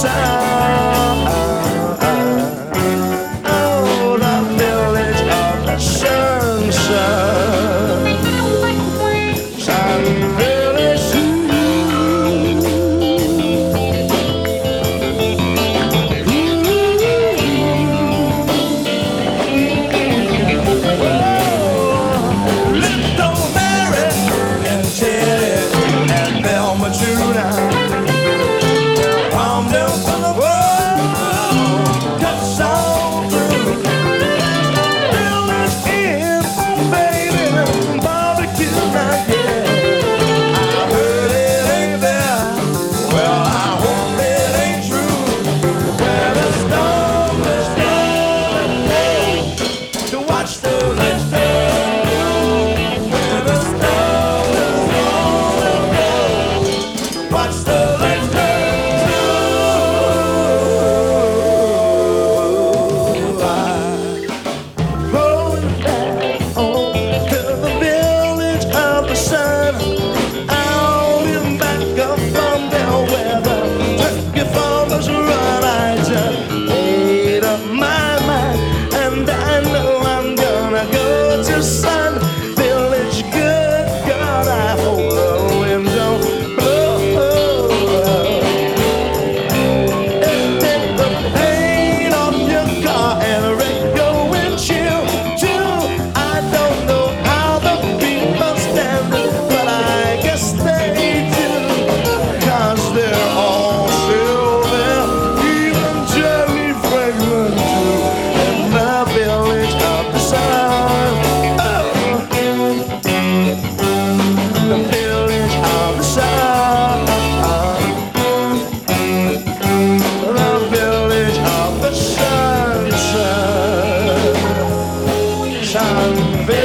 sun. Oh, the village of the sunshine. Sun Village. Little Mary and Teddy and Velma Juna. Palm down from the world, cuts all through. Village in, baby, barbecue night, yeah. I heard it ain't there. Well, I hope it ain't true. Where the storm is blowing to watch the lights go. Where the storm is blowing, watch the lights go. Going back home to the village of the sun. Out in back of Farmville where the turkey farmers run. I just made up my mind, and I know I'm gonna go to Sun Village. Good God, I hope the wind don't blow. Take the paint off your car and wreck your windshield too. I don't know how the people stand it, but I guess they do. 'Cause they're all silver, even Jerry Fragrant too. In the village of the sun. Oh, the village of the sun. The village of the sunshine. Sun Village.